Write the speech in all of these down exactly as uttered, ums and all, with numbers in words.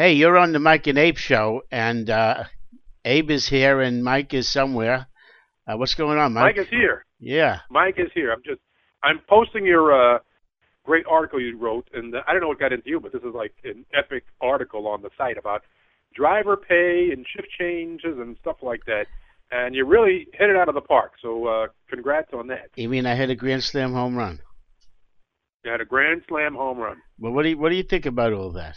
Hey, you're on the Mike and Abe show, and uh, Abe is here, and Mike is somewhere. Uh, what's going on, Mike Mike? is here. Yeah. Mike is here. I'm just, I'm posting your uh, great article you wrote, and uh, I don't know what got into you, but this is like an epic article on the site about driver pay and shift changes and stuff like that. And you really hit it out of the park. So uh, congrats on that. You mean I hit a grand slam home run? You had a grand slam home run. Well, what do you what do you think about all that?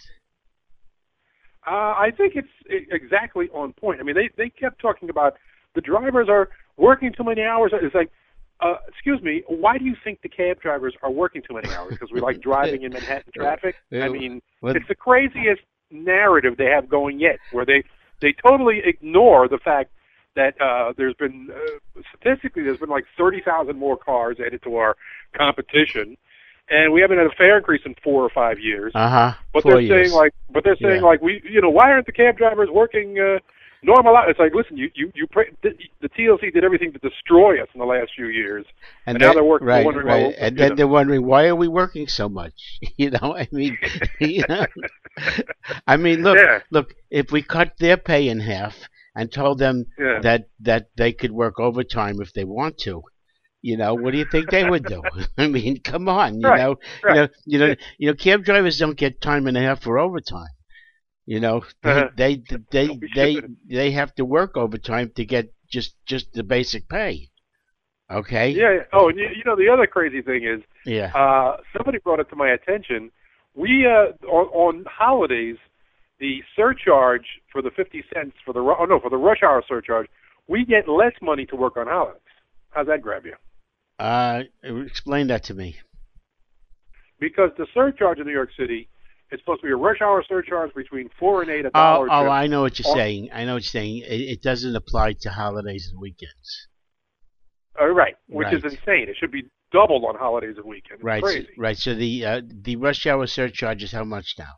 Uh, I think it's e- exactly on point. I mean, they they kept talking about the drivers are working too many hours. It's like, uh, excuse me, why do you think the cab drivers are working too many hours? Because we like driving in Manhattan traffic? I mean, What- it's the craziest narrative they have going yet, where they, they totally ignore the fact that uh, there's been, uh, statistically, there's been like thirty thousand more cars added to our competition, and we haven't had a fare increase in four or five years. Uh-huh. But Four they're years. saying like, but they're saying Yeah. like, we, you know, why aren't the cab drivers working uh, normal hours? It's like, listen, you, you, you, pray, the, the T L C did everything to destroy us in the last few years, and, now then- they're working. right, wondering right. why, and you then know. they're wondering, why are we working so much? You know, I mean, you know, I mean, look, Yeah. look. If we cut their pay in half and told them Yeah. that that they could work overtime if they want to, you know, what do you think they would do? I mean, come on, you Right, know, right. you know, you know, you know, cab drivers don't get time and a half for overtime. You know, they Uh-huh. they they We they, should. they have to work overtime to get just just the basic pay. Okay. Yeah. yeah. Oh, and you, you know, the other crazy thing is, Yeah. uh, somebody brought it to my attention. We uh, on, on holidays, the surcharge for the fifty cents for the ru- oh no for the rush hour surcharge, we get less money to work on holidays. How's that grab you? Uh, explain that to me. Because the surcharge in New York City is supposed to be a rush hour surcharge between four and eight a Oh, dollar. oh, trip. I know what you're Or- saying. I know what you're saying. It, it doesn't apply to holidays and weekends. Uh, right, which is Right. insane. It should be doubled on holidays and weekends. It's Right. so- crazy. right. So the uh, the rush hour surcharge is how much now?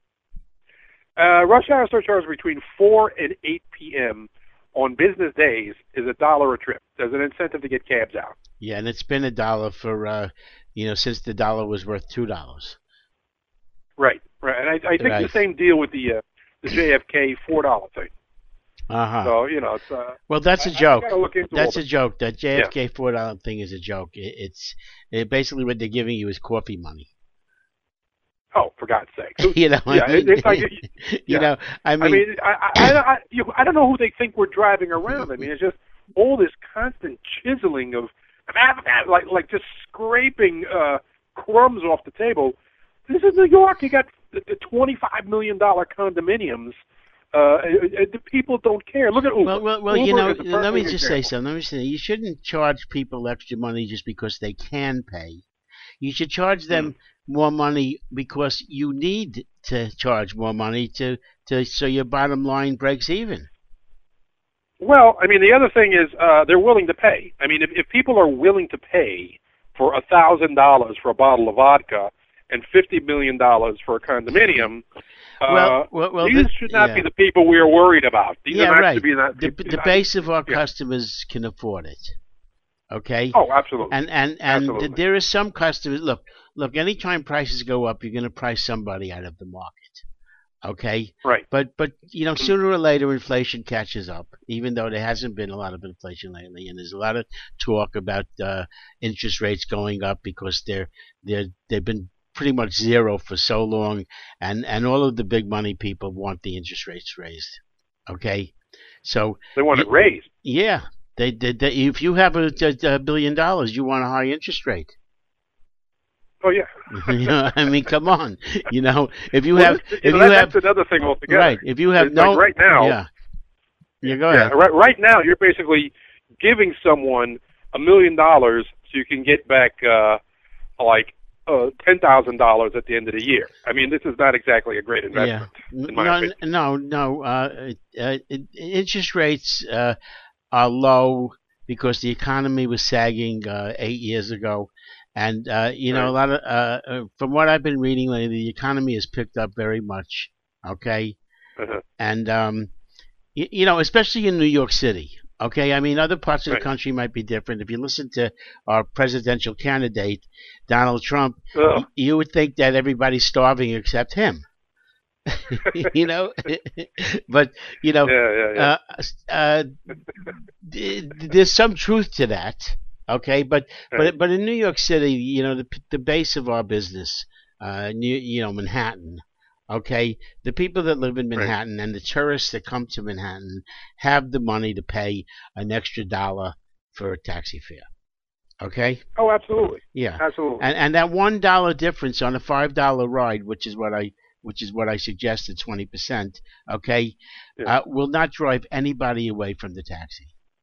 Uh, rush hour surcharge between four and eight p.m. on business days is a dollar a trip. There's an incentive to get cabs out. Yeah, and it's been a dollar for uh, you know, since the dollar was worth two dollars. Right, right. And I, I think Right. the same deal with the uh, the J F K four dollar thing. Uh huh. So you know, it's uh, Well, that's a I- I joke. gotta look into That's all a joke. That J F K four dollar thing is a joke. It, it's it, basically what they're giving you is coffee money. Oh, for God's sake! You know. Yeah, I mean, it- it's like- you yeah. know. I mean. I mean, I, I, I, I, you, I don't know who they think we're driving around. I mean, it's just all this constant chiseling of, like, like just scraping uh, crumbs off the table. This is New York. You got the, the twenty-five million dollar condominiums. Uh, uh, uh, the people don't care. Look at Uber. Well, well, well Uber you know, is a let me perfect just say example. something. Let me say, you shouldn't charge people extra money just because they can pay. You should charge them more money because you need to charge more money to, to so your bottom line breaks even. Well, I mean, the other thing is uh, they're willing to pay. I mean, if, if people are willing to pay for a thousand dollars for a bottle of vodka and fifty million dollars for a condominium, uh, Well, well, well, these the- should not yeah. be the people we are worried about. These Yeah, are not right. to be not, The, people- the base of our yeah. customers can afford it. Okay? Oh, absolutely. And and and Absolutely. there is some customers. Look, look. Anytime prices go up, you're going to price somebody out of the market. Okay, right. but but you know, sooner or later, inflation catches up. Even though there hasn't been a lot of inflation lately, and there's a lot of talk about uh, interest rates going up because they're they're they've been pretty much zero for so long, and and all of the big money people want the interest rates raised. Okay, so They want it you- raised. yeah. They, they, they, if you have a, a, a billion dollars, you want a high interest rate. Oh, yeah. You know, I mean, come on. You know, if you Well, have, this- if know, you that- have, that's another thing altogether. right, if you have It's no, like right now. yeah, yeah, go Yeah, ahead. right, right now you're basically giving someone a million dollars so you can get back uh, like uh, ten thousand dollars at the end of the year. I mean, this is not exactly a great Yeah, investment. in my no, opinion. no, no. Uh, uh, interest rates uh, are low because the economy was sagging uh, eight years ago, and uh, you know, a lot of uh, uh, from what I've been reading lately, the economy has picked up very much. Okay, Uh-huh. and um, you, you know, especially in New York City. Okay, I mean, other parts of Right. the country might be different. If you listen to our presidential candidate, Donald Trump, Ugh. you would think that everybody's starving except him. you know, but you know, Yeah, yeah, yeah. uh, uh, th- there's some truth to that. Okay, but Right, but but in New York City, you know, the the base of our business, uh, New, you know, Manhattan. Okay, the people that live in right. Manhattan and the tourists that come to Manhattan have the money to pay an extra dollar for a taxi fare. Okay, Oh, absolutely, yeah, absolutely. and and that one dollar difference on a five dollar ride, which is what I which is what I suggested, twenty percent. Okay, Yeah. uh, will not drive anybody away from the taxi.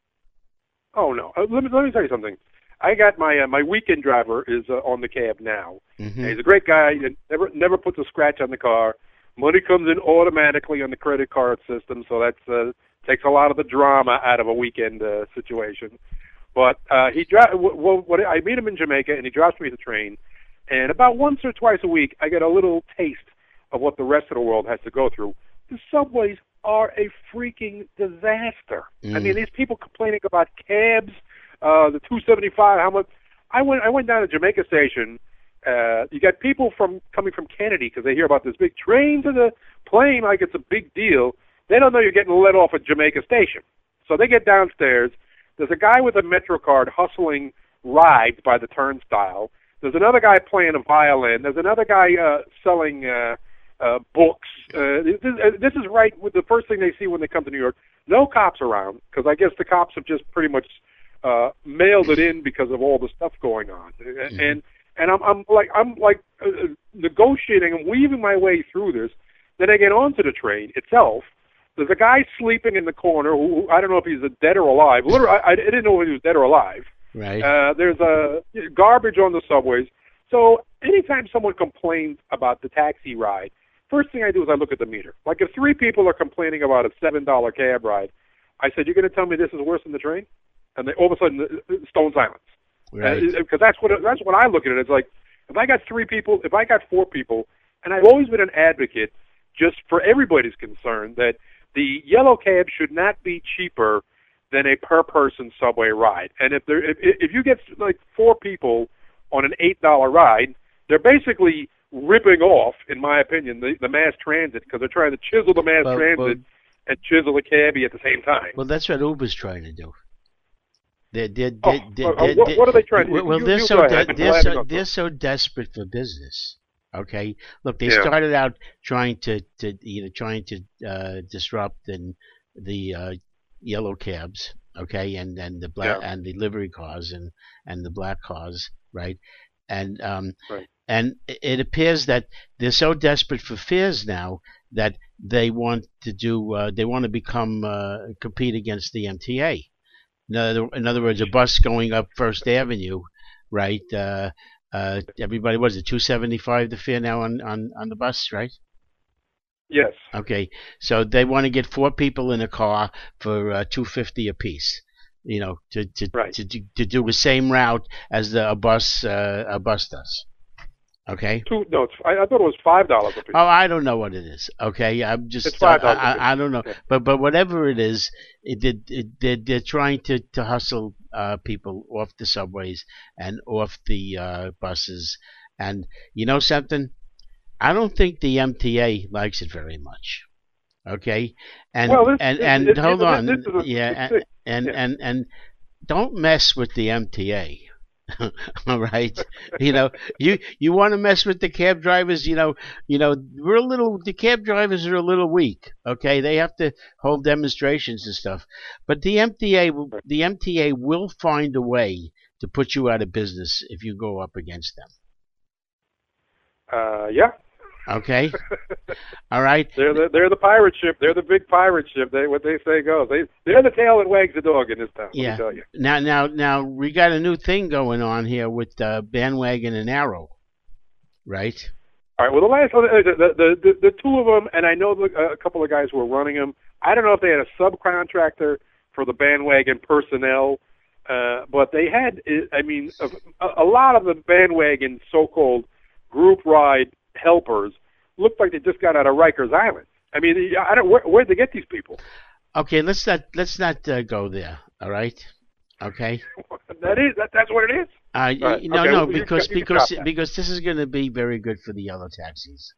Oh no. Uh, let me let me tell you something. I got my uh, my weekend driver is uh, on the cab now. And Hmm. he's a great guy. He never never puts a scratch on the car. Money comes in automatically on the credit card system, so that's uh, takes a lot of the drama out of a weekend uh, situation. But uh, he dri- well, what I meet him in Jamaica, and he drops me the train. And about once or twice a week, I get a little taste of what the rest of the world has to go through. The subways are a freaking disaster. I mean, Mm. these people complaining about cabs, uh, the two seventy-five. How much? I went. I went down to Jamaica Station. Uh, you got people from coming from Kennedy because they hear about this big train to the plane like it's a big deal. They don't know you're getting let off at Jamaica Station, so they get downstairs. There's a guy with a Metro card hustling rides by the turnstile. There's another guy playing a violin. There's another guy uh, selling uh, uh, books. Uh, this, uh, this is right with the first thing they see when they come to New York. No cops around because I guess the cops have just pretty much uh, mailed it in because of all the stuff going on. Mhm. And and I'm I'm like I'm like uh, negotiating and weaving my way through this. Then I get onto the train itself. There's a guy sleeping in the corner who I don't know if he's dead or alive. Literally, I, I didn't know if he was dead or alive. Right. Uh, there's a garbage on the subways. So anytime someone complains about the taxi ride, first thing I do is I look at the meter. Like if three people are complaining about a seven dollar cab ride, I said, "You're going to tell me this is worse than the train?" And they all of a sudden, uh, stone silence. Right. Because that's what that's what I look at it. It's like if I got three people, if I got four people, and I've always been an advocate, just for everybody's concern, that the yellow cab should not be cheaper than a per person subway ride. And if there if if you get like four people on an eight dollar ride, they're basically ripping off, in my opinion, the, the mass transit because they're trying to chisel the mass Well, transit well, and chisel the cabbie at the same time. well, that's what Uber's trying to do. They're, they're, Oh, they're, they're, uh, they're, what, what are they trying to well, do? well, You, they're you so go de- ahead. I'm they're laughing so on they're something. so desperate for business. Okay, look, they Yeah. started out trying to, to you know trying to uh, disrupt and the uh, yellow cabs, okay, and, and the black Yeah. and the livery cars and, and the black cars, right, and um Right. and it it appears that they're so desperate for fares now that they want to do uh, they want to become uh, compete against the M T A. In other, in other words, a bus going up First Avenue, right? Uh, uh, everybody was it two seventy five the fare now on, on, on the bus, right? Yes. Okay, so they want to get four people in a car for uh, two fifty apiece. You know, to to, Right. to to to do the same route as the a bus uh, a bus does. Okay. Two. No, it's, I, I thought it was five dollars a piece. Oh, I don't know what it is. Okay, I'm just It's uh, five dollars. I, I I don't know, Yeah. but but whatever it is, it, it, it they're, they're trying to to hustle uh, people off the subways and off the uh, buses, and you know something, I don't think the M T A likes it very much. Okay, and Well, this, and this, and it, hold it, on, this is a, yeah, it's, and yeah. and and don't mess with the M T A. All right, you know, you you want to mess with the cab drivers, you know, you know, we're a little the cab drivers are a little weak. Okay, they have to hold demonstrations and stuff, but the M T A will- the M T A will find a way to put you out of business if you go up against them. Uh, yeah. Okay, all right. They're the they're the pirate ship. They're the big pirate ship. They what they say goes. They they're the tail that wags the dog in this town. Let Yeah. me tell you. Now, now, now, we got a new thing going on here with uh, Bandwagon and Arrow, right? All right. Well, the last one, uh, the the the, the two of them, and I know the, uh, a couple of guys who were running them. I don't know if they had a subcontractor for the Bandwagon personnel, uh, but they had. I mean, a, a lot of the Bandwagon so-called group ride helpers looked like they just got out of Rikers Island. I mean, I don't where where'd they get these people? Okay, let's not let's not uh, go there. All right. Okay. That is that, that's what it is. Uh, All right. y- no, Okay, no, well, you because can- you can because stop that. because this is going to be very good for the yellow taxis.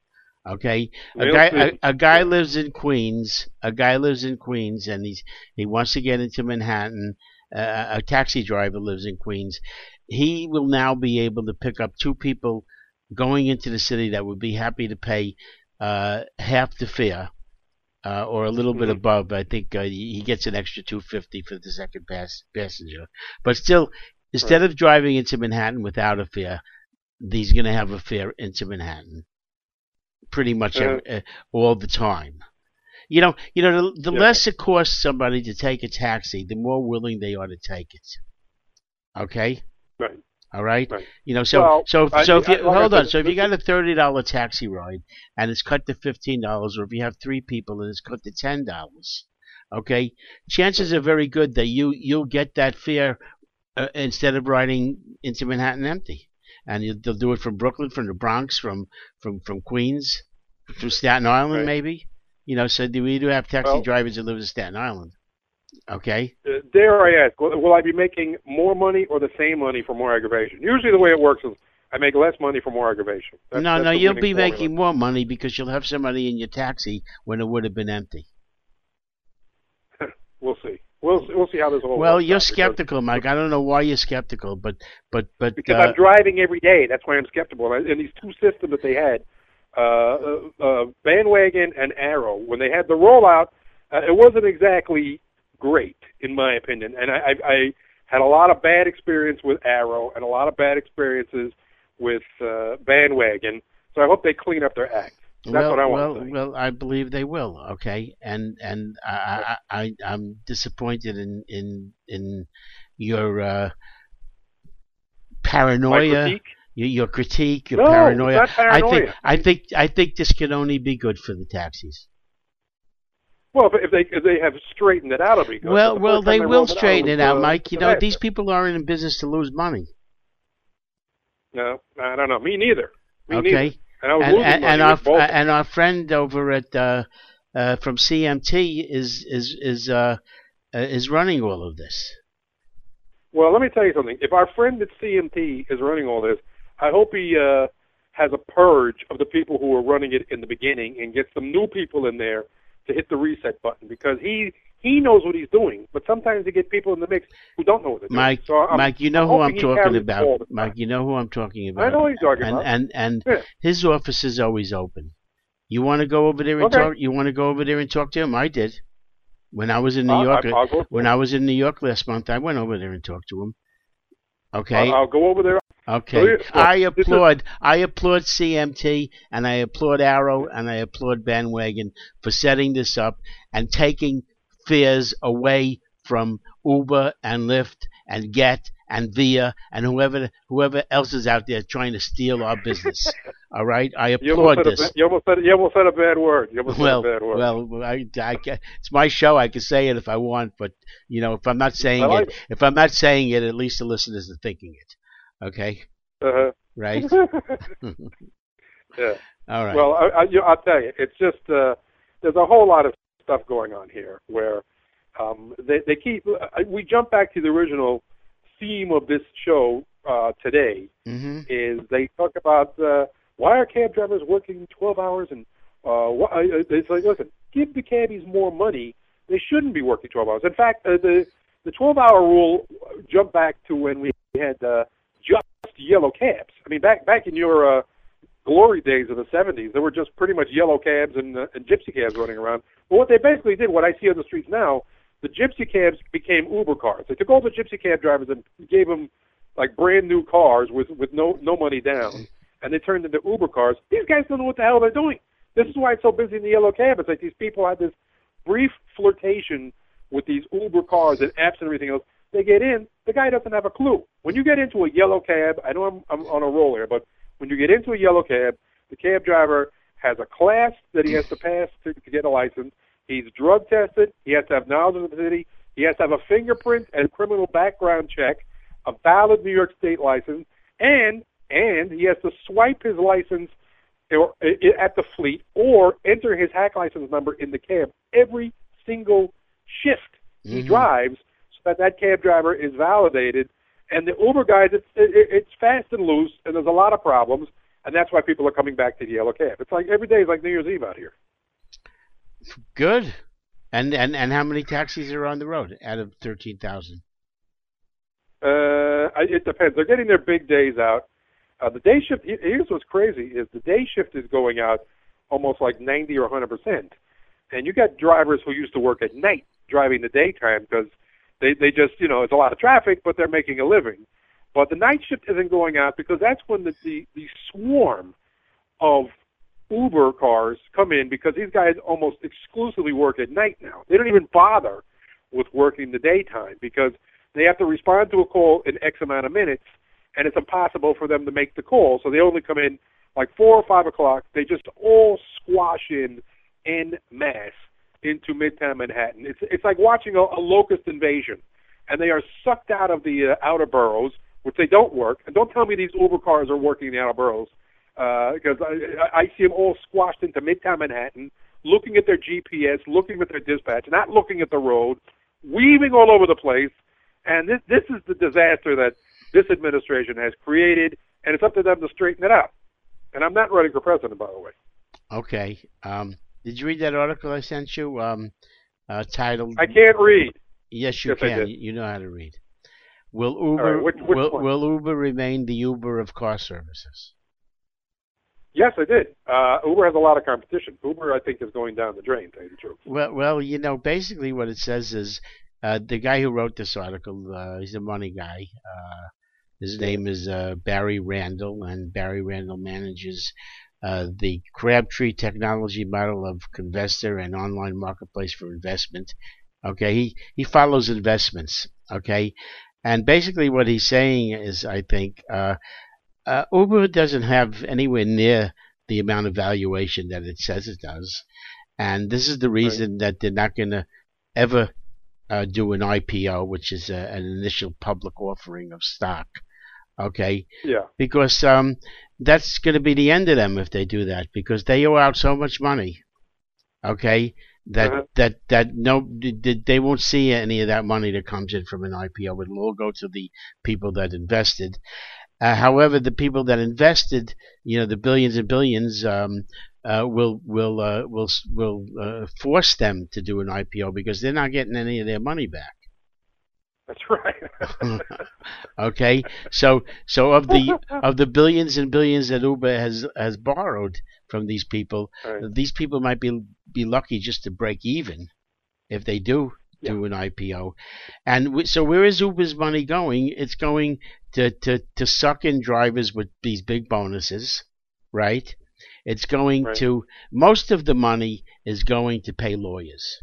Okay, a Real guy estate. a, a guy lives in Queens. A guy lives in Queens, and he's he wants to get into Manhattan. Uh, a taxi driver lives in Queens. He will now be able to pick up two people going into the city that would be happy to pay uh, half the fare uh, or a little bit Mhm. above. I think uh, he gets an extra two fifty for the second pass, passenger. But still, instead Right. of driving into Manhattan without a fare, he's going to have a fare into Manhattan pretty much Uh, every, uh, all the time. You know, you know, the, the yeah. less it costs somebody to take a taxi, the more willing they are to take it. Okay, Right. all right. Right. You know, so Well, so I, so if I, you like hold I on, said, so if you this got is, a thirty dollar taxi ride and it's cut to fifteen dollars, or if you have three people and it's cut to ten dollars, okay, chances are very good that you you'll get that fare uh, instead of riding into Manhattan empty, and you, they'll do it from Brooklyn, from the Bronx, from from from Queens, from Staten Island, right. maybe. You know, so do we do have taxi Well, drivers that live in Staten Island? Okay. uh, dare I ask, will, will I be making more money or the same money for more aggravation? Usually, the way it works is I make less money for more aggravation. That's, No, that's no, the you'll winning be formula. making more money because you'll have somebody in your taxi when it would have been empty. We'll see. We'll see, we'll see how this all Well, works you're out, because skeptical, Mike. I don't know why you're skeptical, but but but because uh, I'm driving every day. That's why I'm skeptical. And, and these two systems that they had, uh, uh, uh, Bandwagon and Arrow, when they had the rollout, uh, it wasn't exactly great, in my opinion. And I, I, I had a lot of bad experience with Arrow and a lot of bad experiences with uh, Bandwagon. So I hope they clean up their act. That's well, what I want well, to say. well, I believe they will. Okay, and and I, I, I I'm disappointed in in in your uh, My paranoia, critique? your, your critique, your No, it's paranoia. not I think paranoia. I think I think this can only be good for the taxis. Well, if they if they have straightened it out, it'll be good. Well, But the well, first time they will rolled it out, straighten was, it out, uh, Mike. You a know, these disaster. people aren't in business to lose money. No, I don't know. Me neither. Me Okay. neither. And I was And losing and, money and our with both. and our friend over at uh, uh, from C M T is is is uh, uh, is running all of this. Well, let me tell you something. If our friend at C M T is running all this, I hope he uh, has a purge of the people who were running it in the beginning and gets some new people in there to hit the reset button, because he he knows what he's doing. But sometimes you get people in the mix who don't know what they're Mike, doing. So I'm, Mike, you know I'm who I'm hoping he talking carries the about. ball this Mike, time. you know who I'm talking about. I know what he's talking And about. and and Yeah. his office is always open. You want to go over there and Okay. talk? You want to go over there and talk to him? I did. When I was in New I'll, York, I'll, I'll go. when I was in New York last month, I went over there and talked to him. Okay. I'll, I'll go over there. Okay, So here- well, I this is- applaud. I applaud C M T and I applaud Arrow and I applaud Bandwagon for setting this up and taking fares away from Uber and Lyft and Get and Via and whoever whoever else is out there trying to steal our business. All right, I You almost, applaud said a, this. ba- you, almost said, you almost said a bad word. You almost Well, said a bad word. well, I, I, ca- it's my show. I can say it if I want, but you know, if I'm not saying I like it, if I'm not saying it, at least the listeners are thinking it. Okay, Uh-huh. right? Yeah. All right. Well, I, I, you, I'll tell you, it's just uh, there's a whole lot of stuff going on here where um, they, they keep. Uh, we jump back to the original theme of this show uh, today. Mm-hmm. Is they talk about uh, why are cab drivers working twelve hours, and uh, wh- uh, it's like, listen, give the cabbies more money. They shouldn't be working twelve hours. In fact, uh, the the twelve-hour rule jumped back to when we had uh, just yellow cabs. I mean, back back in your uh, glory days of the seventies, there were just pretty much yellow cabs and, uh, and gypsy cabs running around. But what they basically did, what I see on the streets now, the gypsy cabs became Uber cars. They took all the gypsy cab drivers and gave them like brand new cars with with no no money down, and they turned into Uber cars. These guys don't know what the hell they're doing. This is why it's so busy in the yellow cab. It's like these people had this brief flirtation with these Uber cars and apps and everything else. They get in, the guy doesn't have a clue. When you get into a yellow cab, I know I'm, I'm on a roll here, but when you get into a yellow cab, the cab driver has a class that he has to pass to, to get a license. He's drug tested. He has to have knowledge of the city. He has to have a fingerprint and criminal background check, a valid New York State license, and and he has to swipe his license or, at the fleet or enter his hack license number in the cab every single shift he Mhm. drives, so that that cab driver is validated. And the Uber guys, it's it, it's fast and loose, and there's a lot of problems. and that's why people are coming back to the yellow cab. It's like every day is like New Year's Eve out here. Good. And and and how many taxis are on the road out of thirteen thousand? Uh, it depends. They're getting their big days out. Uh, the day shift. Here's what's crazy: is the day shift is going out almost like ninety or one hundred percent, and you got drivers who used to work at night driving the daytime because they they just you know it's a lot of traffic, but they're making a living. But the night shift isn't going out because that's when the the, the swarm of Uber cars come in, because these guys almost exclusively work at night now. They don't even bother with working the daytime because they have to respond to a call in X amount of minutes, and it's impossible for them to make the call. So they only come in like four or five o'clock. They just all squash in en masse into Midtown Manhattan. It's it's like watching a, a locust invasion, and they are sucked out of the uh, outer boroughs, which they don't work. And don't tell me these Uber cars are working in the outer boroughs. Because uh, I, I see them all squashed into Midtown Manhattan, looking at their G P S, looking at their dispatch, not looking at the road, weaving all over the place. And this this is the disaster that this administration has created, and it's up to them to straighten it out. And I'm not running for president, by the way. Okay. Um, did you read that article I sent you? Um, uh, titled. I can't read. Yes, you yes, can. You know how to read. Will Uber right, which, which will, one? will Uber remain the Uber of car services? Yes, I did. Uh, Uber has a lot of competition. Uber, I think, is going down the drain, to tell you the truth. Well, well, you know, basically what it says is uh, the guy who wrote this article, uh, he's a money guy. Uh, his name is uh, Barry Randall, and Barry Randall manages uh, the Crabtree technology model of Convestor, an online marketplace for investment. Okay, he, he follows investments. Okay, and basically what he's saying is, I think, uh, Uh, Uber doesn't have anywhere near the amount of valuation that it says it does, and this is the reason right. that they're not going to ever uh, do an I P O, which is a, an initial public offering of stock. Okay. Yeah. Because um, that's going to be the end of them if they do that, because they owe out so much money. Okay. That uh-huh. that that no, they won't see any of that money that comes in from an I P O. It'll all go to the people that invested. Uh, however, the people that invested, you know, the billions and billions, um, uh, will will uh, will will uh, force them to do an I P O because they're not getting any of their money back. That's right. Okay, so so of the of the billions and billions that Uber has has borrowed from these people, right. these people might be be lucky just to break even if they do. Yeah. Do an I P O, and w- so where is Uber's money going? It's going to, to, to suck in drivers with these big bonuses, right? It's going right. to most of the money is going to pay lawyers.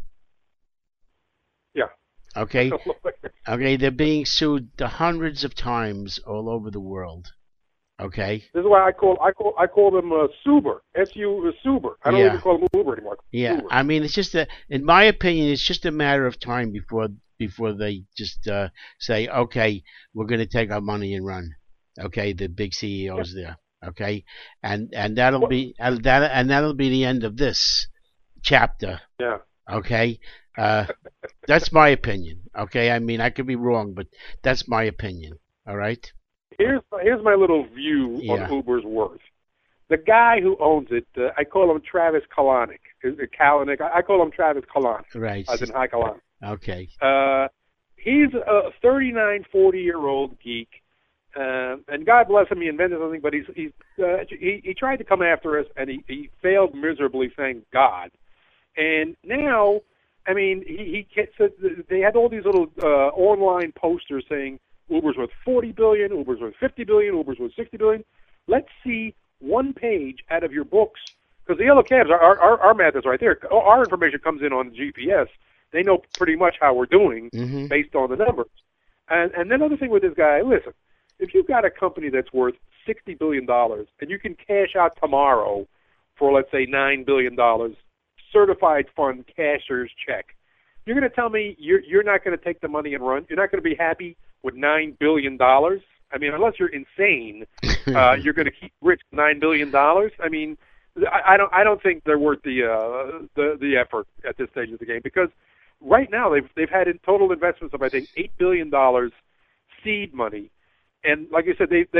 Yeah. Okay. Okay. They're being sued hundreds of times all over the world. Okay. This is why I call I call I call them uh, Suber. S U Suber. I don't yeah. even call them Uber anymore. Yeah. Uber. I mean, it's just a, in my opinion, it's just a matter of time before before they just uh, say, okay, we're going to take our money and run. Okay, the big C E Os yeah. there. Okay, and and that'll what? be and that and that'll be the end of this chapter. Yeah. Okay. Uh, that's my opinion. Okay. I mean, I could be wrong, but that's my opinion. All right. Here's here's my little view yeah. on Uber's worth. The guy who owns it, uh, I call him Travis Kalanick. Kalanick. I call him Travis Kalanick. Right. As in High Kalanick. Okay. Uh, he's a thirty-nine, forty-year-old geek, uh, and God bless him, he invented something. But he's he's uh, he he tried to come after us, and he he failed miserably. Thank God. And now, I mean, he he said they had all these little uh, online posters saying Uber's worth forty billion dollars, Uber's worth fifty billion dollars, Uber's worth sixty billion dollars. Let's see one page out of your books, because the yellow cabs, our, our, our math is right there. Our information comes in on G P S. They know pretty much how we're doing mm-hmm. based on the numbers. And, and then another thing with this guy, listen, if you've got a company that's worth sixty billion dollars and you can cash out tomorrow for, let's say, nine billion dollars, certified fund cashier's check, you're going to tell me you're, you're not going to take the money and run? You're not going to be happy with nine billion dollars? I mean, unless you're insane, uh, you're going to keep rich nine billion dollars? I mean, I, I don't I don't think they're worth the, uh, the the effort at this stage of the game, because right now they've they've had in total investments of, I think, eight billion dollars seed money. And like I said, they, they've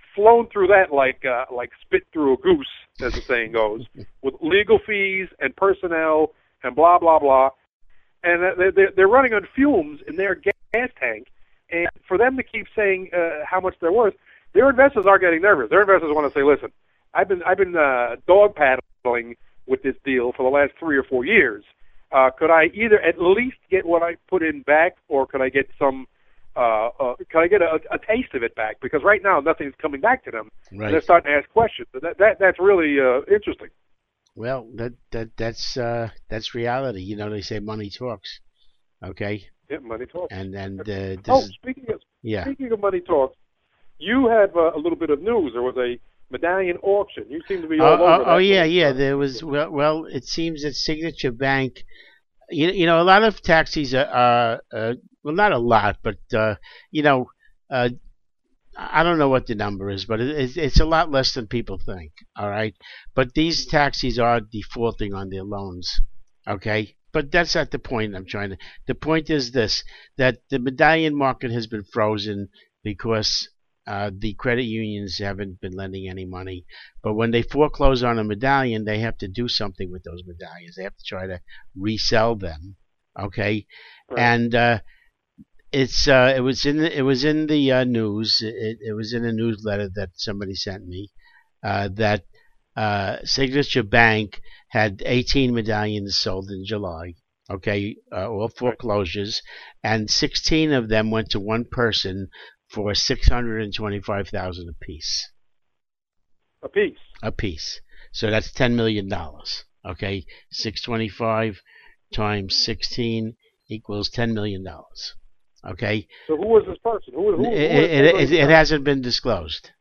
flown through that like uh, like spit through a goose, as the saying goes, with legal fees and personnel and blah blah blah, and they're they're running on fumes in their gas tank, and for them to keep saying uh, how much they're worth, their investors are getting nervous. Their investors want to say, listen, I've been I've been uh, dog paddling with this deal for the last three or four years. Uh, could I either at least get what I put in back, or could I get some? Uh, uh, can I get a, a taste of it back? Because right now nothing's coming back to them. Right. And they're starting to ask questions. So that, that that's really uh, interesting. Well, that that that's uh, that's reality. You know, they say money talks. Okay. Yeah, money talks. And and uh, this oh, is, speaking of yeah. speaking of money talks, you have uh, a little bit of news. There was a medallion auction. You seem to be all oh, over oh, that. oh yeah, yeah. There was well, well. It seems that Signature Bank. You, you know, a lot of taxis are, are uh, well, not a lot, but uh, you know, uh, I don't know what the number is, but it, it's, it's a lot less than people think. All right, but these taxis are defaulting on their loans. Okay, but that's not the point I'm trying to. The point is this: that the medallion market has been frozen because uh, the credit unions haven't been lending any money. But when they foreclose on a medallion, they have to do something with those medallions. They have to try to resell them. Okay, Right. and uh, it's uh, it was in the, it was in the uh, news. It, it was in a newsletter that somebody sent me uh, that uh, Signature Bank had eighteen medallions sold in July. Okay, uh, all foreclosures, and sixteen of them went to one person for six hundred and twenty-five thousand dollars apiece. A piece. A piece. So that's ten million dollars. Okay, six twenty-five times sixteen equals ten million dollars. Okay. So who was this person? Who, who, who it, it, it, it hasn't been disclosed.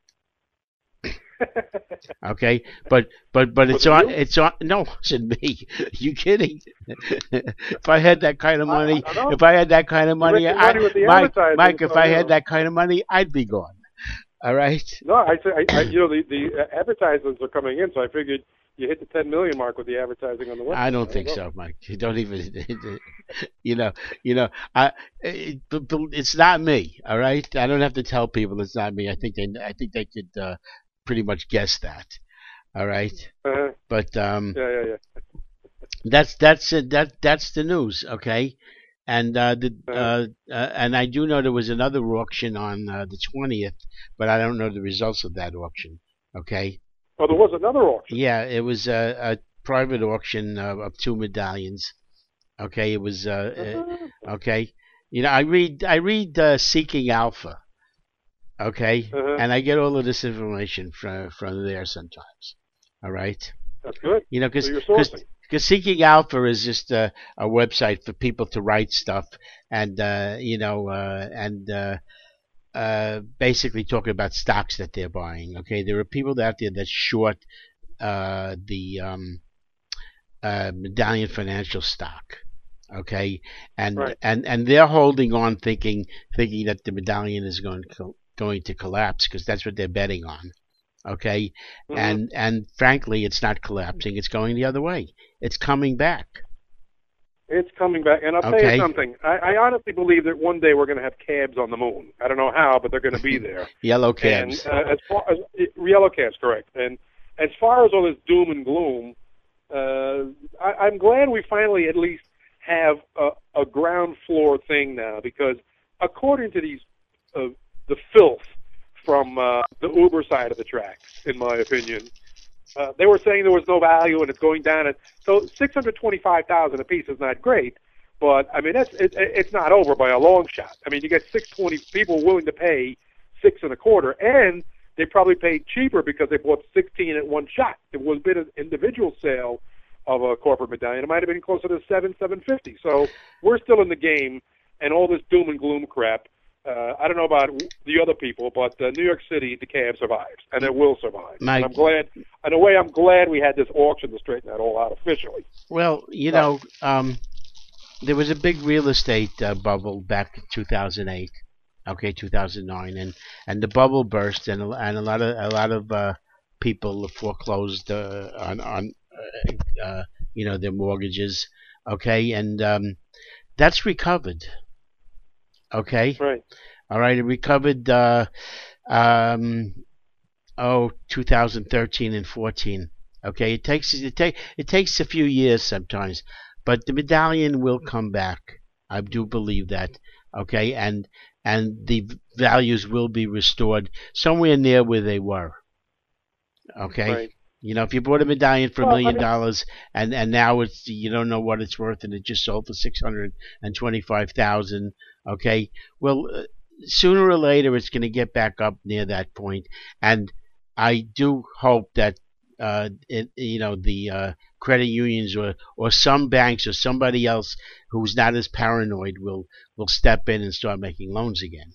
Okay, but but but it's on. It's on. No, it's in me. You kidding? If I had that kind of money, I, I if I had that kind of money, I, Mike, Mike, if I had know. that kind of money, I'd be gone. All right. No, I, I, I you know, the the advertisements are coming in, so I figured you hit the ten million mark with the advertising on the website. I don't think so, Mike. You don't even. You know. You know. I. It, it's not me. All right. I don't have to tell people it's not me. I think they. I think they could. Uh, pretty much guess that, all right. Uh-huh. But um, yeah, yeah, yeah. That's that's it. That that's the news, okay. And uh, the uh, uh, and I do know there was another auction on uh, the twentieth, but I don't know the results of that auction, okay. Oh, there was another auction. Yeah, it was a, a private auction uh, of two medallions, okay. It was uh, uh, okay. You know, I read I read uh, Seeking Alpha. Okay, uh-huh. And I get all of this information from from there sometimes. All right. That's good. You know, because so because Seeking Alpha is just a, a website for people to write stuff and uh, you know uh, and uh, uh, basically talking about stocks that they're buying. Okay, there are people out there that short uh, the um, uh, Medallion Financial stock. Okay, and right. and and they're holding on, thinking thinking that the Medallion is going to going to collapse because that's what they're betting on. Okay, mm-hmm. and and frankly, it's not collapsing; it's going the other way. It's coming back. It's coming back, and I'll okay. tell you something. I, I honestly believe that one day we're going to have cabs on the moon. I don't know how, but they're going to be there. Yellow cabs. And, uh, as far as yellow cabs, correct. And as far as all this doom and gloom, uh, I, I'm glad we finally at least have a, a ground floor thing now, because according to these uh, the filth from uh, the Uber side of the tracks, in my opinion, uh, they were saying there was no value and it's going down. And so six hundred twenty-five thousand dollars a piece is not great, but I mean that's it, it's not over by a long shot. I mean you get six twenty people willing to pay six and a quarter, and they probably paid cheaper because they bought sixteen at one shot. It was a bit of individual sale of a corporate medallion. It might have been closer to seven, seven fifty. So we're still in the game, and all this doom and gloom crap. Uh, I don't know about the other people, but uh, New York City, the cab survives, and it will survive. Mike, and I'm glad, in a way, I'm glad we had this auction to straighten that all out officially. Well, you know, um, there was a big real estate uh, bubble back in two thousand eight, okay, two thousand nine, and, and the bubble burst, and a, and a lot of a lot of uh, people foreclosed uh, on on uh, uh, you know their mortgages, okay, and um, that's recovered. Okay. Right. All right. It recovered. Uh, um, oh two thousand thirteen and fourteen. Okay, it takes it take it takes a few years sometimes, but the medallion will come back. I do believe that. Okay, and and the values will be restored somewhere near where they were. Okay. Right. You know, if you bought a medallion for a Well, I million mean, dollars and and now it's you don't know what it's worth and it just sold for six hundred and twenty-five thousand. Okay, well, uh, sooner or later it's going to get back up near that point, and I do hope that uh, it, you know the uh, credit unions or or some banks or somebody else who's not as paranoid will will step in and start making loans again.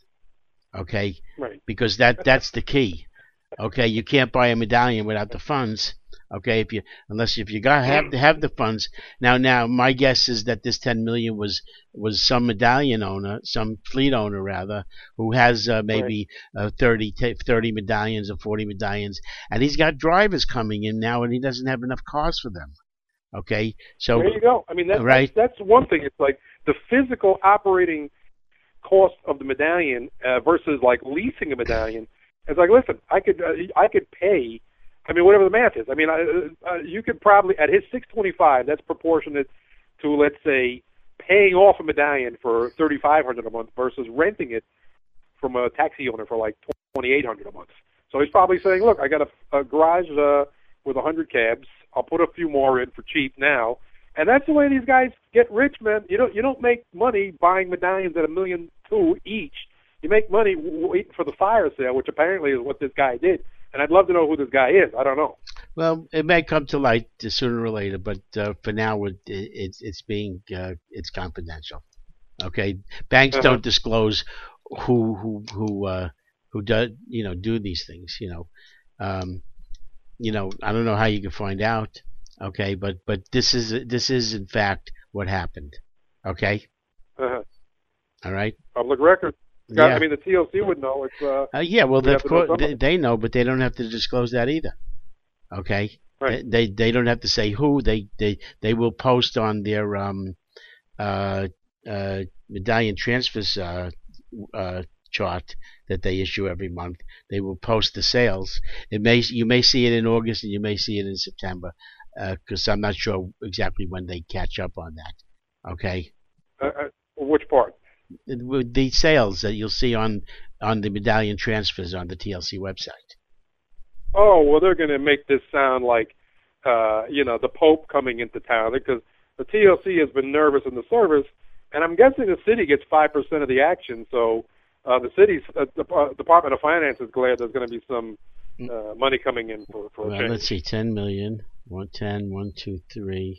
Okay, right. because that that's the key. Okay, you can't buy a medallion without the funds. Okay, if you unless if you got have to have the funds. Now, now my guess is that this ten million was was some medallion owner, some fleet owner rather, who has uh, maybe uh, thirty, thirty medallions or forty medallions, and he's got drivers coming in now, and he doesn't have enough cars for them. Okay, so There you go. I mean, that, right. that's, that's one thing. It's like the physical operating cost of the medallion uh, versus like leasing a medallion. It's like, listen, I could uh, I could pay, I mean, whatever the math is. I mean, uh, uh, you could probably, at his six twenty-five, that's proportionate to, let's say, paying off a medallion for thirty-five hundred dollars a month versus renting it from a taxi owner for like twenty-eight hundred dollars a month. So he's probably saying, look, I got a, a garage uh, with one hundred cabs. I'll put a few more in for cheap now. And that's the way these guys get rich, man. You don't, you don't make money buying medallions at a million two each. You make money waiting for the fire sale, which apparently is what this guy did. And I'd love to know who this guy is. I don't know. Well, it may come to light sooner or later, but uh, for now, it, it, it's it's being uh, it's confidential. Okay, banks Uh-huh. don't disclose who who who uh, who does you know do these things. You know, um, you know I don't know how you can find out. Okay, but but this is this is in fact what happened. Okay, Uh-huh. all right. Public record. God, Yeah. I mean, the T L C would know. It's uh, Uh, yeah, well, we have of to know course they, somebody. they know, but they don't have to disclose that either. Okay, Right. they, they they don't have to say who. They they they will post on their um uh uh medallion transfers uh, uh chart that they issue every month. They will post the sales. It may you may see it in August and you may see it in September, because uh, I'm not sure exactly when they catch up on that. Okay, Uh, uh, which part? with the sales that you'll see on on the medallion transfers on the T L C website. Oh, well, they're going to make this sound like, uh, you know, the Pope coming into town, because the T L C has been nervous in the service, and I'm guessing the city gets five percent of the action, so uh, the city's uh, Dep- Department of Finance is glad there's going to be some uh, money coming in for, for a Well, change. let's see, ten million, one ten, one two three,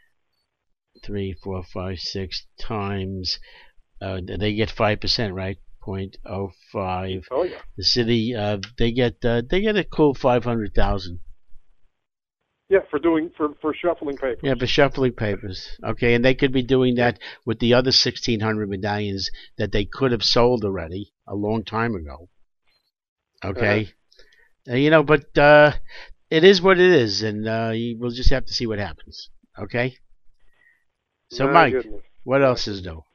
three, four, five, six times. Uh, they get five percent, right? Point oh five. Oh, yeah. The city, uh, they get uh, they get a cool five hundred thousand. Yeah, for doing, for, for shuffling papers. Yeah, for shuffling papers. Okay, and they could be doing that with the other sixteen hundred medallions that they could have sold already a long time ago. Okay, uh-huh. uh, you know, but uh, it is what it is, and uh, you, we'll just have to see what happens. Okay. So, My Mike, goodness. what else is new?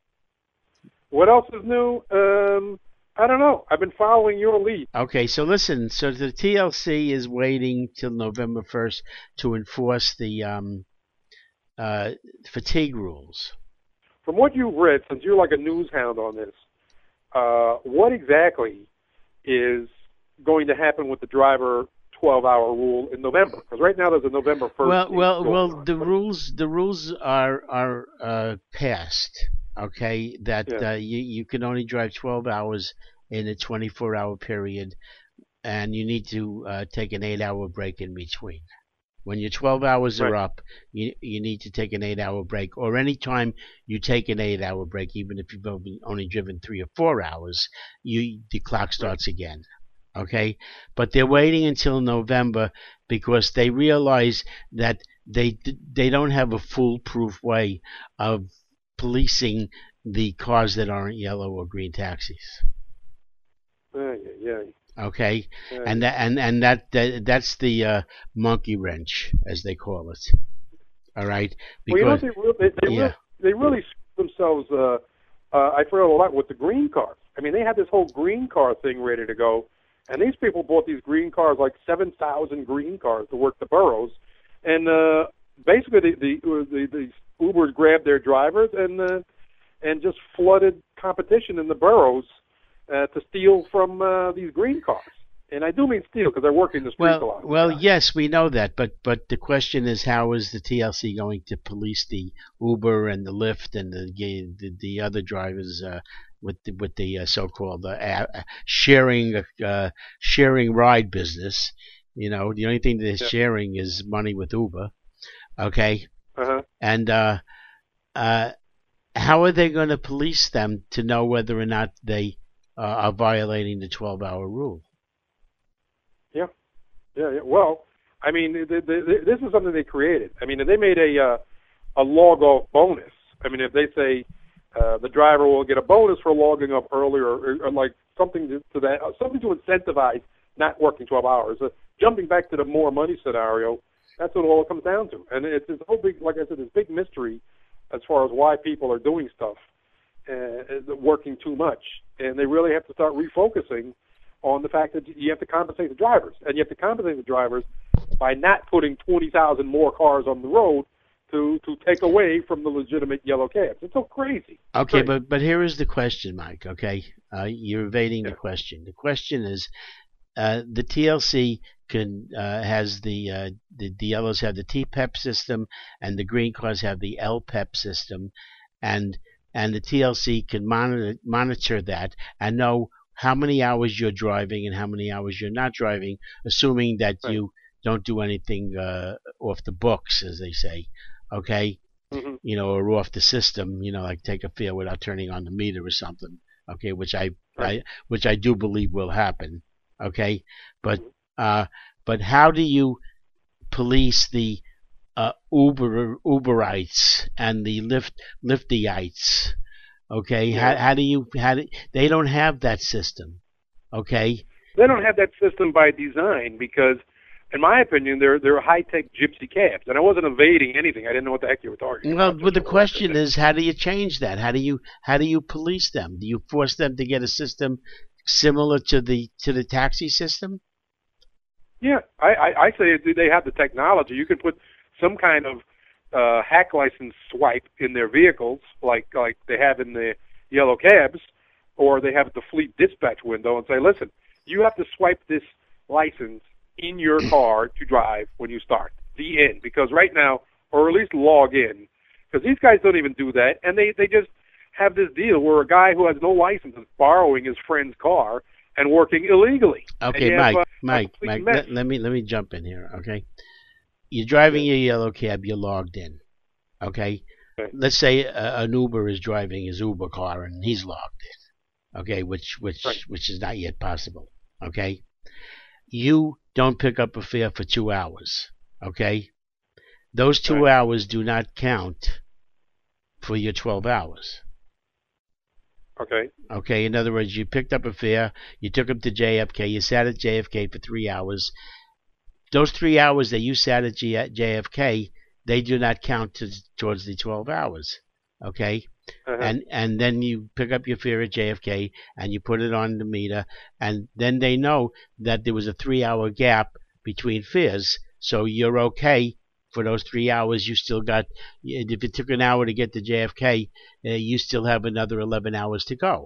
What else is new? Um, I don't know. I've been following your lead. Okay, so listen. So the T L C is waiting till November first to enforce the um, uh, fatigue rules. From what you've read, since you're like a news hound on this, uh, what exactly is going to happen with the driver twelve-hour rule in November? Because right now there's a November first. Well, well, well. The rules, the rules are are uh, passed. Okay, that Yeah. uh, you you can only drive twelve hours in a twenty-four hour period, and you need to uh, take an eight hour break in between. When your twelve hours are Right. up, you you need to take an eight hour break, or any time you take an eight hour break, even if you've only only driven three or four hours, you the clock starts again. Okay, but they're waiting until November because they realize that they they don't have a foolproof way of policing the cars that aren't yellow or green taxis. Yeah, yeah, Okay, yeah. and that and and that, that that's the uh, monkey wrench, as they call it. All right, Well, you know, because they, re- they, they, yeah. really, they really screwed themselves. Uh, uh, I forgot a lot with the green cars. I mean, they had this whole green car thing ready to go, And these people bought these green cars, like seven thousand green cars, to work the boroughs. And uh, basically, the, the, the, the Ubers grabbed their drivers and uh, and just flooded competition in the boroughs uh, to steal from uh, these green cars. And I do mean steal because they're working the streets well, a lot. Well, yes, we know that, but but the question is, how is the T L C going to police the Uber and the Lyft and the the, the other drivers uh, with the, with the uh, so-called uh, uh, sharing uh, sharing ride business? You know, the only thing they're yeah. sharing is money with Uber. Okay, uh-huh. and uh, uh, how are they going to police them to know whether or not they uh, are violating the twelve-hour rule? Yeah, yeah, yeah. Well, I mean, the, the, this is something they created. I mean, if they made a uh, a log off bonus, I mean, if they say uh, the driver will get a bonus for logging up earlier, or, or like something to, to that, something to incentivize not working twelve hours. Uh, jumping back to the more money scenario, that's what it all comes down to. And it's this whole big, like I said, this big mystery as far as why people are doing stuff, uh, working too much, and they really have to start refocusing on the fact that you have to compensate the drivers, and you have to compensate the drivers by not putting twenty thousand more cars on the road to, to take away from the legitimate yellow cabs. It's so crazy. It's okay, crazy. but but here is the question, Mike, okay? Uh, you're evading yeah. the question. The question is, uh, the T L C can uh, has the, uh, the the yellows have the T P E P system, and the green cars have the L P E P system, and and the T L C can monitor monitor that and know how many hours you're driving and how many hours you're not driving, assuming that right. you don't do anything uh, off the books, as they say, okay? Mm-hmm. You know, or off the system, you know, like take a fare without turning on the meter or something, okay? Which I, right. I which I do believe will happen, okay? But uh, but how do you police the uh, Uber Uberites and the Lyft Lyftyites? Okay, yeah. how how do you how do, they don't have that system, okay? They don't have that system by design because, in my opinion, they're they're high tech gypsy cabs. And I wasn't evading anything. I didn't know what the heck you were talking well, about. Well, but the question is, how do you change that? How do you how do you police them? Do you force them to get a system similar to the to the taxi system? Yeah, I I, I say they have the technology. You could put some kind of Uh, hack license swipe in their vehicles, like like they have in the yellow cabs, or they have at the fleet dispatch window, and say, "Listen, you have to swipe this license in your car to drive when you start." The end. Because right now, or at least log in, because these guys don't even do that, and they they just have this deal where a guy who has no license is borrowing his friend's car and working illegally. Okay, Mike, have, uh, Mike, Mike, let, let me let me jump in here, okay? You're driving your yellow cab. You're logged in. Okay? okay. Let's say uh, an Uber is driving his Uber car and he's logged in. Okay, which which right. which is not yet possible. Okay? You don't pick up a fare for two hours. Okay? Those two right. hours do not count for your twelve hours. Okay. Okay. In other words, you picked up a fare. You took him to J F K. You sat at J F K for three hours. Those three hours that you sat at J F K, they do not count to, towards the twelve hours, okay? Uh-huh. And and then you pick up your fare at J F K and you put it on the meter, and then they know that there was a three-hour gap between fares, so you're okay for those three hours. You still got, if it took an hour to get to J F K, uh, you still have another eleven hours to go.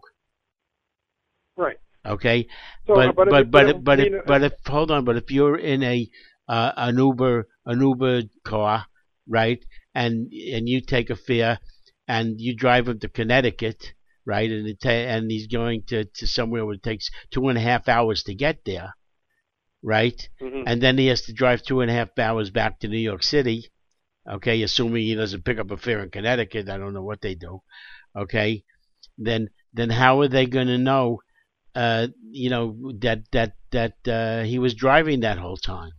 Right. Okay, so, but but but but if, but, mean, if, but if hold on, but if you're in a uh, an Uber an Uber car, right, and and you take a fare and you drive him to Connecticut, right, and it ta- and he's going to, to somewhere where it takes two and a half hours to get there, right, mm-hmm. and then he has to drive two and a half hours back to New York City, okay, assuming he doesn't pick up a fare in Connecticut. I don't know what they do, okay, then then how are they going to know? Uh, you know that that that uh, he was driving that whole time.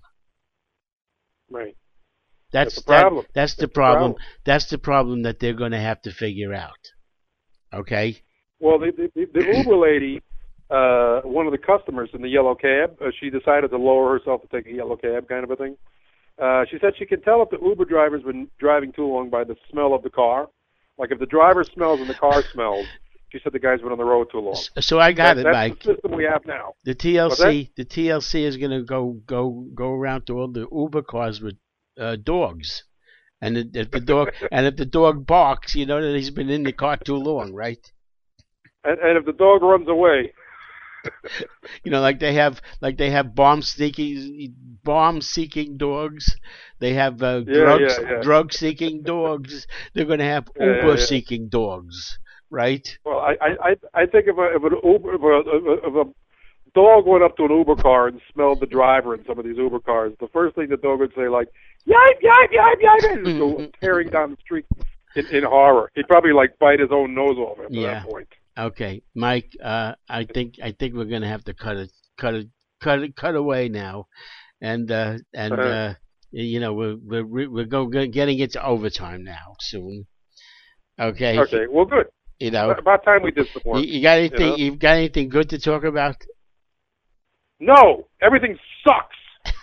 Right. That's, that's the problem. That, that's, that's the, the problem. problem. That's the problem that they're going to have to figure out. Okay. Well, the the, the Uber lady, uh, one of the customers in the yellow cab, uh, she decided to lower herself to take a yellow cab, kind of a thing. Uh, she said she can tell if the Uber driver's been driving too long by the smell of the car. Like if the driver smells and the car smells, She said the guy's been on the road too long. So I got that, it, that's Mike. That's the system we have now. The T L C, the T L C is going to go go go around to all the Uber cars with uh, dogs, and if the dog and if the dog barks, you know that he's been in the car too long, right? And, and if the dog runs away, you know, like they have like they have bomb seeking bomb seeking dogs. They have uh, yeah, drugs yeah, yeah. drug seeking dogs. They're going to have yeah, Uber yeah, yeah. seeking dogs, right? Well, I I I think if a if an Uber if a, if a dog went up to an Uber car and smelled the driver in some of these Uber cars, the first thing the dog would say, like, yipe, yipe, yipe, yipe, and just go tearing down the street in, in horror. He'd probably, like, bite his own nose off after Yeah. that point. Okay, Mike. Uh, I think I think we're gonna have to cut it, cut it, cut it, cut away now, and uh, and Uh-huh. uh, you know we're we're we're go, getting into overtime now soon. Okay. Okay, well, good. You know, About time we did some work. you, you got anything? you know? You've got anything good to talk about? No, everything sucks.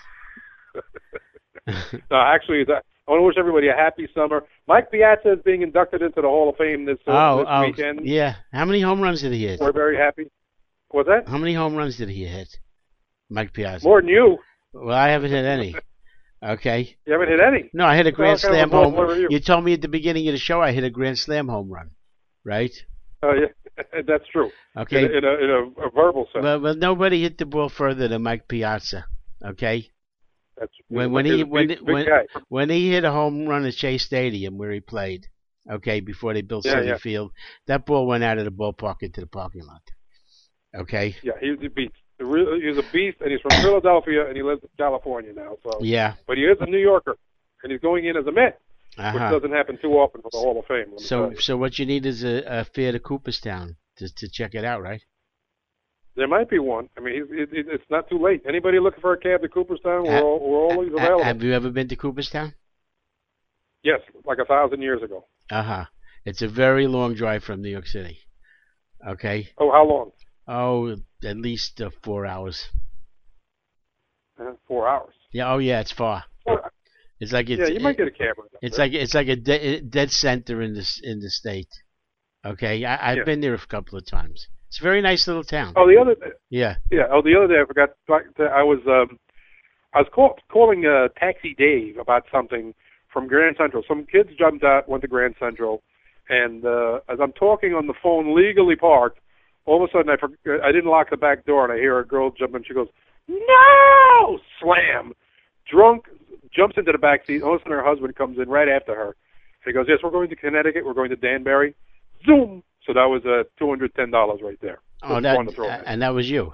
No, actually, that, I want to wish everybody a happy summer. Mike Piazza is being inducted into the Hall of Fame this, uh, oh, this oh, weekend. yeah. How many home runs did he hit? We're very happy. What's that? How many home runs did he hit, Mike Piazza? More than you. Well, I haven't hit any. Okay. You haven't hit any. No, I hit a grand Well, kind of slam a ball home player run. are you? You told me at the beginning of the show I hit a grand slam home run, right? Oh, yeah, that's true. Okay. In, a, in, a, in a, a verbal sense. Well, well, nobody hit the ball further than Mike Piazza. Okay. That's, When when he's he a when big, big when guy. when he hit a home run at Shea Stadium where he played, okay, before they built Yeah, Citi yeah. Field, that ball went out of the ballpark into the parking lot. Okay. Yeah, he's a beast. The real- He's a beast, and he's from Philadelphia, and he lives in California now. So, Yeah. but he is a New Yorker, and he's going in as a Met, which Uh-huh. doesn't happen too often for the Hall of Fame. let me So tell you. so what you need is a, a fare to Cooperstown to to check it out, right? There might be one. I mean, he's, it, it, it's not too late. Anybody looking for a cab to Cooperstown? We're, Ha- all, we're always Ha- available. Have you ever been to Cooperstown? Yes, like a thousand years ago. Uh huh. It's a very long drive from New York City. Okay. Oh, how long? Oh, at least uh, four hours. Uh, four hours. Yeah. Oh, yeah. It's far. Four, It's like it's. yeah, you might it- get a cab. Right It's there. like it's like a de- dead center in this in the state. Okay, I, I've Yeah. been there a couple of times. It's a very nice little town. Oh, the other Yeah. yeah. Oh, the other day I forgot. To, I was um, I was call, calling uh, Taxi Dave about something from Grand Central. Some kids jumped out, went to Grand Central, and uh, as I'm talking on the phone, legally parked, all of a sudden I forg I didn't lock the back door, and I hear a girl jump in. She goes, "No!" Slam. Drunk, jumps into the back seat. All of a sudden her husband comes in right after her. He goes, "Yes, we're going to Connecticut. We're going to Danbury." Zoom. So that was uh, two hundred ten dollars right there. Oh, Just that wanted to throw it in. and that was you.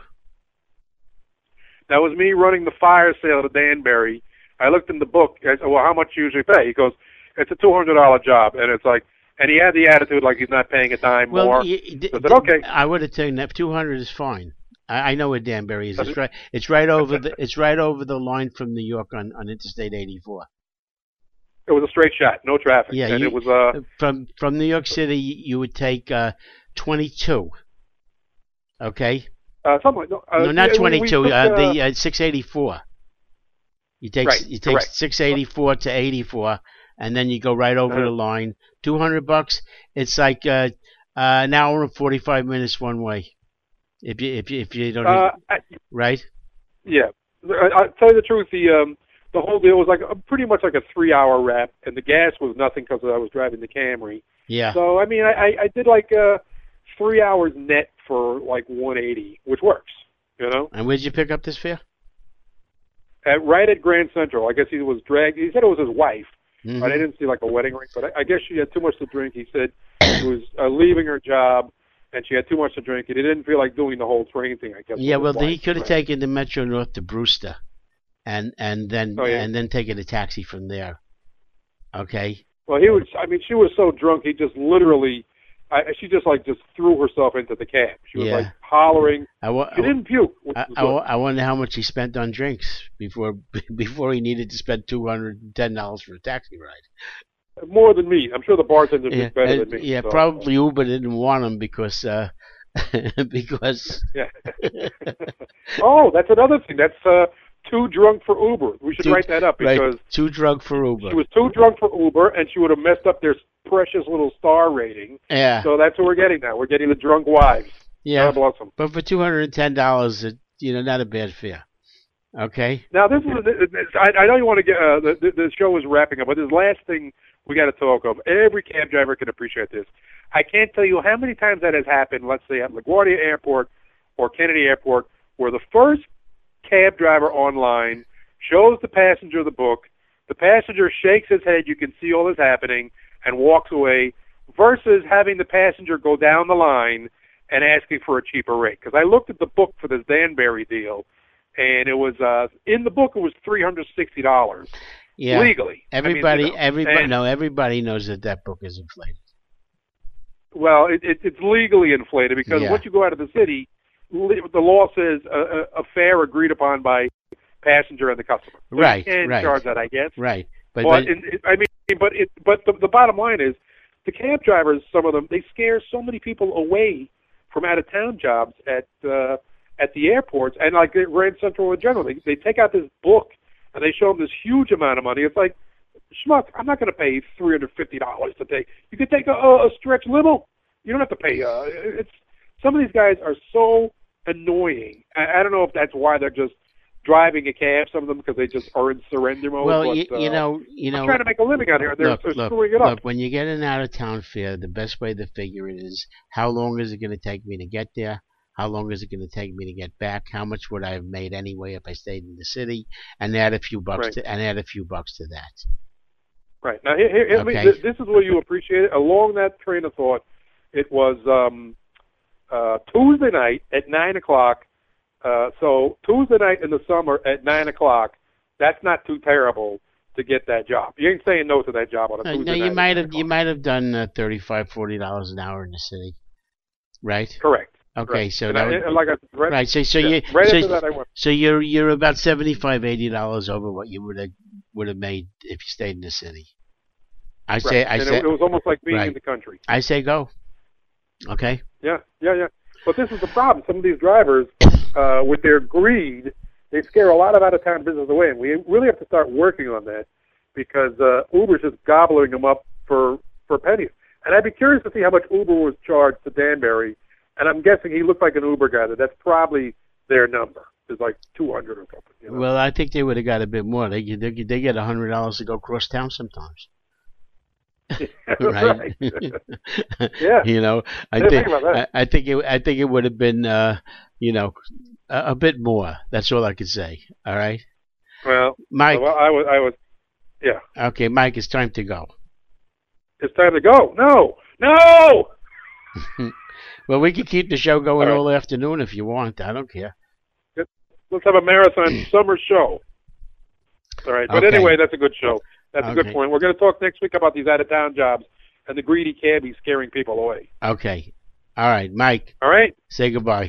That was me running the fire sale to Danbury. I looked in the book. I said, "Well, how much you usually pay?" He goes, "It's a two hundred dollar job," and it's like, and he had the attitude like he's not paying a dime Well, more. y- d- I said, "Okay." I would have taken that. Two hundred is fine. I, I know where Danbury is. Does It's it- right. It's right over the. It's right over the line from New York on, on Interstate eighty-four. It was a straight shot, no traffic, Yeah, and you- it was uh, From from New York City, you would take uh, twenty-two. Okay. uh something like no, uh, No, not yeah, we- we twenty-two. took, uh, uh, the uh, six eighty-four. You take Right, you take correct. six eighty-four to eighty-four, and then you go right over Uh-huh. the line. Two hundred bucks. It's like uh, uh, an hour and forty-five minutes one way. If you if you if you don't uh, I, right. yeah. I, I tell you the truth, the um, the whole deal was like a, pretty much like a three hour wrap, and the gas was nothing because I was driving the Camry. Yeah. So I mean, I, I, I did like uh, three hours net for like one eighty, which works, you know. And where'd you pick up this fare? At, right at Grand Central. I guess he was dragged. He said it was his wife, Mhm. but I didn't see like a wedding ring. But I, I guess she had too much to drink. He said she was uh, leaving her job, and she had too much to drink, and he didn't feel like doing the whole train thing. I guess. Yeah. with Well, his he wife. could have taken the Metro North to Brewster, and and then Oh, yeah. and then taken a taxi from there. Okay. Well, he was. I mean, she was so drunk. He just literally. I, she just like just threw herself into the cab. She was Yeah. like hollering. I, wa- She didn't puke. Which I, was I, good. wa- I wonder how much he spent on drinks before before he needed to spend two hundred and ten dollars for a taxi ride. More than me. I'm sure the bartender Yeah, did better uh, than me. yeah, so, probably Uber didn't want him because uh, because Yeah. Oh, that's another thing. That's uh, too drunk for Uber. We should Too- write that up because Right. Too drunk for Uber. she was too drunk for Uber, and she would have messed up their precious little star rating. Yeah. So that's what we're getting now. We're getting the drunk wives. Yeah. God bless them. But for two hundred and ten dollars, you know, not a bad fare. Okay. Now, this is, I, I know you want to get, uh, the, the show is wrapping up, but this last thing we got to talk of. Every cab driver can appreciate this. I can't tell you how many times that has happened, let's say at LaGuardia Airport or Kennedy Airport, where the first cab driver online shows the passenger the book, the passenger shakes his head, you can see all this happening, and walks away, versus having the passenger go down the line and asking for a cheaper rate. Because I looked at the book for this Danbury deal, and it was uh, in the book it was three hundred sixty dollars Yeah. legally. Everybody, I mean, you know, everybody, and- no, everybody knows that that book is inflated. Well, it, it, it's legally inflated because Yeah. once you go out of the city, li- the law says a, a, a fare agreed upon by passenger and the customer. So Right, you can right. charge that, I guess. Right. But, But, but in, it, I mean, but it, but the, the bottom line is, the cab drivers, some of them, they scare so many people away from out of town jobs at uh, at the airports, and like at Grand Central in general, they they take out this book and they show them this huge amount of money. It's like, schmuck, I'm not going to pay three hundred fifty dollars to take. You could take a, a stretch limo. You don't have to pay. Uh, it's some of these guys are so annoying. I, I don't know if that's why they're just driving a cab. Some of them because they just are in surrender mode. well, but, you, you uh, know, you know, I'm trying to make a living out here. They're, look, they're look, screwing it up. look, when you get an out-of-town fare, the best way to figure it is how long is it going to take me to get there? How long is it going to take me to get back? How much would I have made anyway if I stayed in the city? And add a few bucks Right. to and add a few bucks to that. Right. Now, here, here, I mean, Okay. th- this is where you appreciate it. Along that train of thought, it was um, uh, Tuesday night at nine o'clock. Uh, so Tuesday night in the summer at nine o'clock, that's not too terrible to get that job. You ain't saying no to that job on a Uh, Tuesday no, night. you at might nine have you o'clock. might have done uh, thirty-five, forty dollars an hour in the city, right? Correct. Okay, Right. so and, that I, would, and like I said, right, right. So so yeah, you right so, after that I went. so you're you're about seventy-five, eighty dollars over what you would have would have made if you stayed in the city. I say Right. I and say it, it was almost like being right. in the country. I say go. Okay. Yeah, yeah, yeah. But this is the problem. Some of these drivers, uh, with their greed, they scare a lot of out-of-town business away, and we really have to start working on that because uh, Uber's just gobbling them up for for pennies. And I'd be curious to see how much Uber was charged to Danbury, and I'm guessing he looked like an Uber guy. That that's probably their number. It's like two hundred or something. You know? Well, I think they would have got a bit more. They they, they get a hundred dollars to go cross town sometimes. Right. right. Yeah. You know, I Yeah, think think about that. I, I think it I think it would have been uh, you know, a, a bit more. That's all I could say. All right, Well, Mike. well, I was, I was, yeah. Okay, Mike, it's time to go. It's time to go. No, no. Well, we can keep the show going All right. all afternoon if you want. I don't care. Let's have a marathon summer show. All right. But Okay. anyway, that's a good show. That's a good Okay. point. We're going to talk next week about these out-of-town jobs and the greedy cabbies scaring people away. Okay. All right, Mike, All right? say goodbye.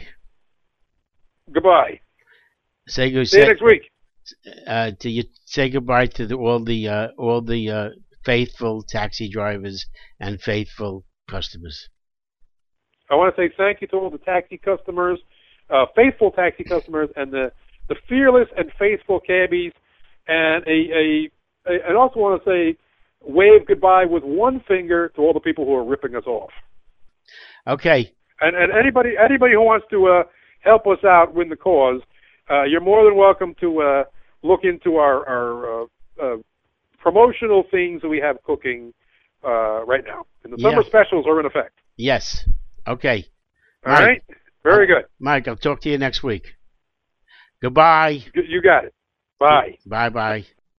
Goodbye. Say good. See you Say, next week. uh, to you say goodbye to the, all the uh, all the uh, faithful taxi drivers and faithful customers. I want to say thank you to all the taxi customers, uh, faithful taxi customers, and the, the fearless and faithful cabbies. And a, a, a, I also want to say wave goodbye with one finger to all the people who are ripping us off. Okay. And, and anybody anybody who wants to uh, help us out win the cause, uh, you're more than welcome to uh, look into our, our uh, uh, promotional things that we have cooking uh, right now. And the summer Yeah. specials are in effect. Yes. Okay. All Right. right? Very good. Mike, I'll talk to you next week. Goodbye. You you got it. Bye. Bye bye.